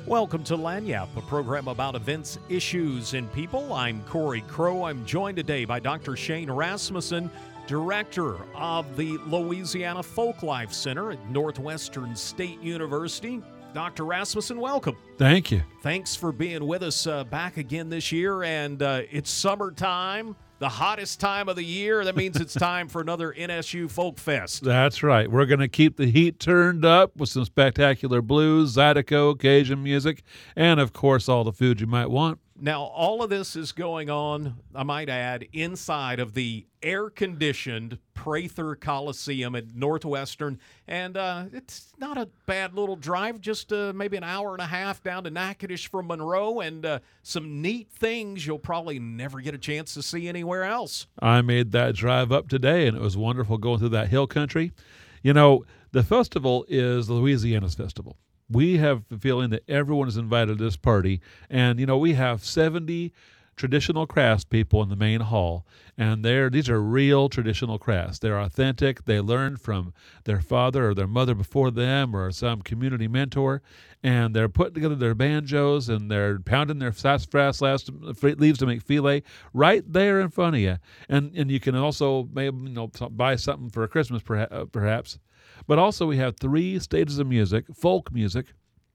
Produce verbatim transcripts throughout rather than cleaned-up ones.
Welcome to Lagniappe, a program about events, issues, and people. I'm Corey Crow. I'm joined today by Doctor Shane Rasmussen, Director of the Louisiana Folklife Center at Northwestern State University. Doctor Rasmussen, welcome. Thank you. Thanks for being with us uh, back again this year, and uh, it's summertime. The hottest time of the year. That means it's time for another N S U Folk Fest. That's right. We're going to keep the heat turned up with some spectacular blues, Zydeco, Cajun music, and, of course, all the food you might want. Now, all of this is going on, I might add, inside of the air-conditioned Prather Coliseum at Northwestern. And uh, it's not a bad little drive, just uh, maybe an hour and a half down to Natchitoches from Monroe, and uh, some neat things you'll probably never get a chance to see anywhere else. I made that drive up today, and it was wonderful going through that hill country. You know, the festival is Louisiana's festival. We have the feeling that everyone is invited to this party, and, you know, we have seventy traditional crafts people in the main hall, and they're, these are real traditional crafts. They're authentic. They learned from their father or their mother before them or some community mentor, and they're putting together their banjos, and they're pounding their sassafras leaves to make filet right there in front of you. And and you can also maybe, you know, buy something for Christmas perhaps. But also we have three stages of music, folk music.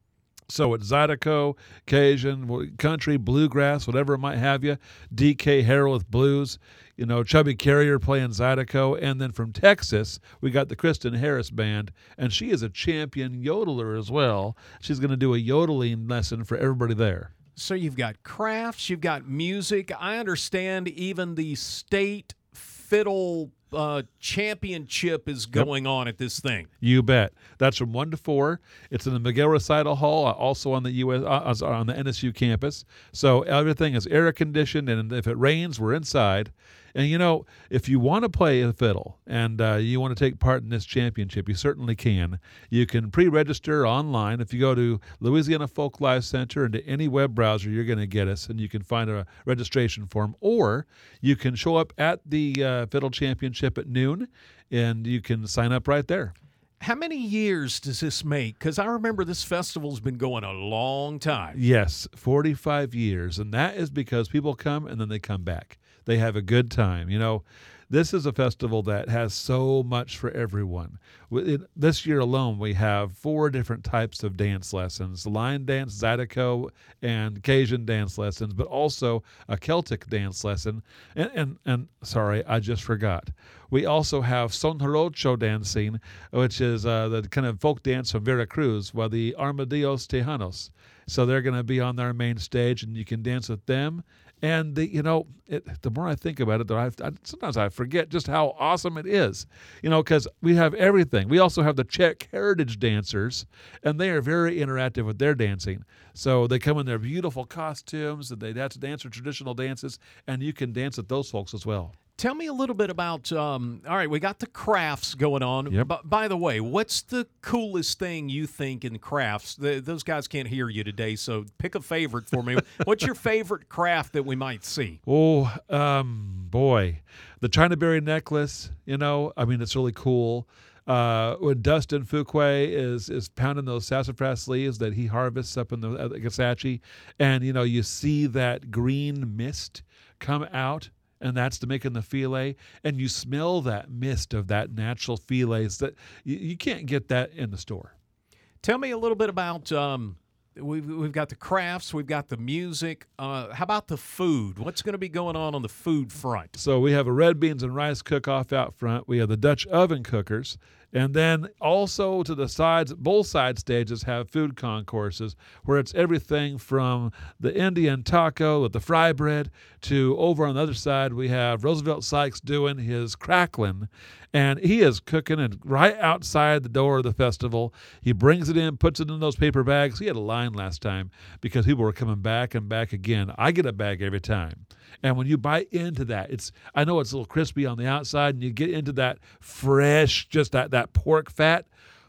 So it's Zydeco, Cajun, country, bluegrass, whatever it might have you. D K Harrell with blues, you know, Chubby Carrier playing Zydeco. And then from Texas, we got the Kristen Harris Band, and she is a champion yodeler as well. She's going to do a yodeling lesson for everybody there. So you've got crafts, you've got music. I understand even the state fiddle Uh, championship is going yep. on at this thing. You bet. That's from one to four. It's in the Miguel Recital Hall, also on the U S uh, on the N S U campus. So everything is air conditioned, and if it rains, we're inside. And you know, if you want to play a fiddle and uh, you want to take part in this championship, you certainly can. You can pre-register online. If you go to Louisiana Folklife Center into any web browser, you're going to get us, and you can find a registration form. Or you can show up at the uh, Fiddle Championship at noon, and you can sign up right there. How many years does this make? Because I remember this festival's been going a long time. Yes, forty-five years, and that is because people come and then they come back. They have a good time. You know, this is a festival that has so much for everyone. It, this year alone, we have four different types of dance lessons: line dance, Zydeco, and Cajun dance lessons, but also a Celtic dance lesson. And, and, and sorry, I just forgot. We also have Son Jarocho dancing, which is uh, the kind of folk dance from Veracruz, while the Armadillos Tejanos. So they're going to be on their main stage, and you can dance with them. And, the, you know, it, the more I think about it, I, I, sometimes I forget just how awesome it is, you know, because we have everything. We also have the Czech heritage dancers, and they are very interactive with their dancing. So they come in their beautiful costumes, and they have to dance their traditional dances, and you can dance with those folks as well. Tell me a little bit about, um, all right, we got the crafts going on. Yep. B- by the way, what's the coolest thing you think in crafts? The, those guys can't hear you today, so pick a favorite for me. What's your favorite craft that we might see? Oh, um, boy, the Chinaberry necklace, you know, I mean, it's really cool. Uh, when Dustin Fuquay is is pounding those sassafras leaves that he harvests up in the uh, Gasatchee, and, you know, you see that green mist come out, and that's to making the filet, and you smell that mist of that natural filets that you, you can't get that in the store. Tell me a little bit about, um, we've, we've got the crafts, we've got the music. Uh, how about the food? What's going to be going on on the food front? So we have a red beans and rice cook-off out front. We have the Dutch oven cookers. And then also to the sides, both side stages have food concourses where it's everything from the Indian taco with the fry bread to over on the other side we have Roosevelt Sykes doing his crackling. And he is cooking it right outside the door of the festival. He brings it in, puts it in those paper bags. He had a line last time because people were coming back and back again. I get a bag every time. And when you bite into that, it's I know it's a little crispy on the outside, and you get into that fresh, just that, that pork fat.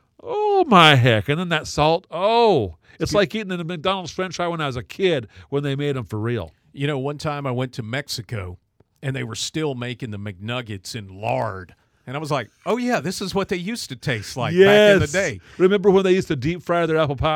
Oh, my heck. And then that salt. Oh, it's like eating a McDonald's French fry when I was a kid when they made them for real. You know, one time I went to Mexico, and they were still making the McNuggets in lard. And I was like, oh, yeah, this is what they used to taste like yes. back in the day. Remember when they used to deep fry their apple pie?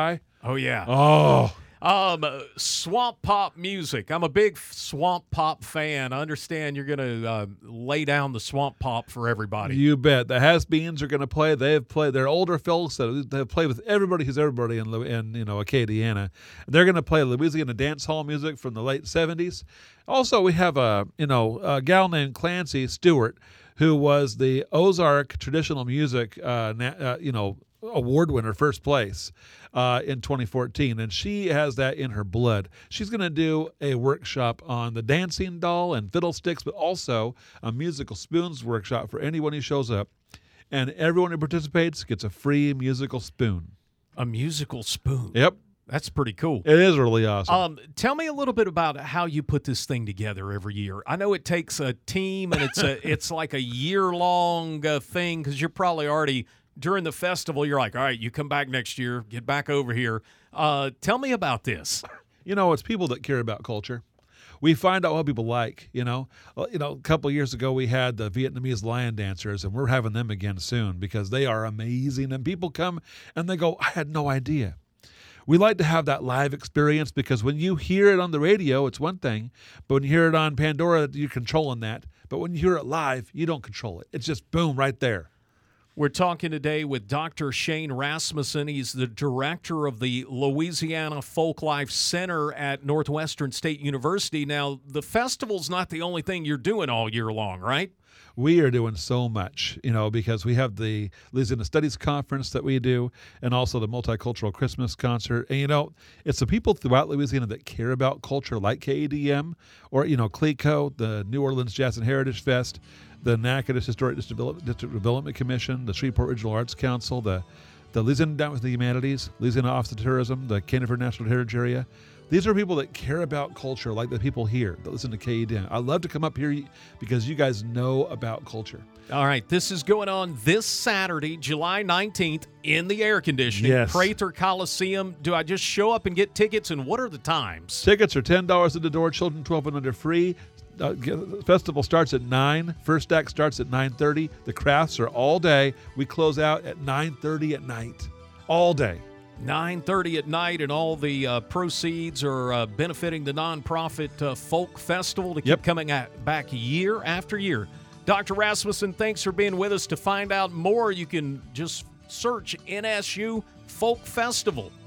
Oh, yeah. Oh, Um, uh, swamp pop music. I'm a big f- swamp pop fan. I understand you're going to uh, lay down the swamp pop for everybody. you bet. The Has-Beens are going to play. They've played. They're older folks that have played with everybody who's everybody in, Lu- in you know, Acadiana. They're going to play Louisiana dance hall music from the late seventies. Also, we have a you know a gal named Clancy Stewart, who was the Ozark traditional music uh, na- uh, you know award winner, first place uh, in twenty fourteen, and she has that in her blood. She's going to do a workshop on the dancing doll and fiddlesticks, but also a musical spoons workshop for anyone who shows up, and everyone who participates gets a free musical spoon. A musical spoon. Yep, That's pretty cool. it is really awesome. Um, tell me a little bit about how you put this thing together every year. I know it takes a team, and it's a it's like a year long uh, thing because you're probably already during the festival. You're like, all right, you come back next year, get back over here. Uh, tell me about this. You know, it's people that care about culture. We find out what people like. You know, Well, you know, a couple of years ago we had the Vietnamese lion dancers, and we're having them again soon because they are amazing. And people come and they go, I had no idea. We like to have that live experience because when you hear it on the radio, it's one thing, but when you hear it on Pandora, you're controlling that. But when you hear it live, you don't control it. It's just boom right there. We're talking today with Doctor Shane Rasmussen. He's the director of the Louisiana Folklife Center at Northwestern State University. Now, the festival's not the only thing you're doing all year long, right? We are doing so much, you know, because we have the Louisiana Studies Conference that we do and also the Multicultural Christmas Concert. And, you know, it's the people throughout Louisiana that care about culture like K A D M or, you know, CLECO, the New Orleans Jazz and Heritage Fest, the Natchitoches Historic District Develop- District Development Commission, the Shreveport Regional Arts Council, the, the Louisiana Endowment for the Humanities, Louisiana Office of Tourism, the Canterbury National Heritage Area. These are people that care about culture like the people here that listen to K E D M. I love to come up here because you guys know about culture. All right, this is going on this Saturday, July nineteenth, in the air conditioning, Yes. Prather Coliseum. Do I just show up and get tickets, and what are the times? Tickets are ten dollars at the door, children twelve and under free. Uh, the festival starts at nine. First act starts at nine thirty. The crafts are all day. We close out at nine thirty at night. All day. nine thirty at night, and all the uh, proceeds are uh, benefiting the nonprofit uh, Folk Festival to keep Yep. coming at, back year after year. Doctor Rasmussen, thanks for being with us. To find out more, you can just search N S U Folk Festival.